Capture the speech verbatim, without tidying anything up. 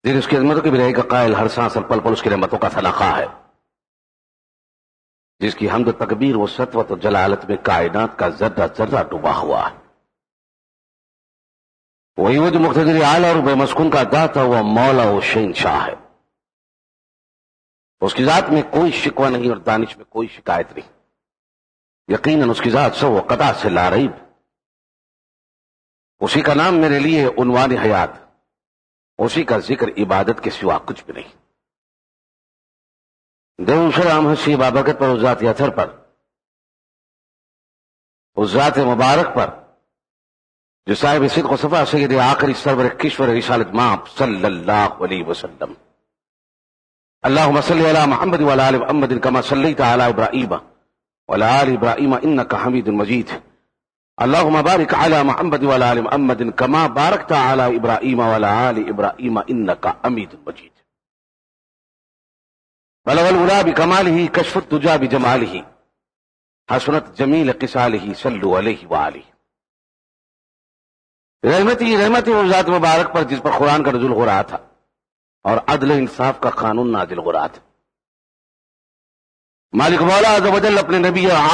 دل اس کی عظمتوں کی برائی کا قائل، ہر سانس اور پل پل اس کی رحمتوں کا تنخواہ ہے، جس کی حمد و تکبیر و سطوت و جلالت میں کائنات کا ذرہ ذرہ ڈوبا ہوا ہے۔ وہی وہ جو مقتدر اعلی اور بے مسکون کا داتا ہوا مولا و شہنشاہ ہے، اس کی ذات میں کوئی شکوہ نہیں اور دانش میں کوئی شکایت نہیں، یقیناً اس کی ذات سو و قطع سے لا ریب، اسی کا نام میرے لیے عنوان حیات، اسی کا ذکر عبادت کے سوا کچھ بھی نہیں۔ درود و سلام حسی بابرکت پر، اس ذات اثر پر، اس ذات مبارک پر جو صاحب صدق و صفا سید آخری سرور کشور رسالت ماپ صلی اللہ علیہ وسلم۔ اللہم صلی علی محمد وعلی آل محمد کما صلیت علی ابراہیم وعلی آل ابراہیم انک حمید مجید۔ اللہم بارک علی محمد وعلی آل محمد کما بارکت علی ابراہیم وعلی آل ابراہیم انک حمید مجید۔ بلغ العلا بکمالہ، کشف الدجی بجمالہ، حسنت جمیل خصالہ، صلوا علیہ وآلہ۔ رحمتی رحمتی اس ذات مبارک پر جس پر قرآن کا نزول ہو رہا تھا اور عدل انصاف کا قانون نازل ہو رہا تھا۔ مالک مولا عز و جل اپنے نبی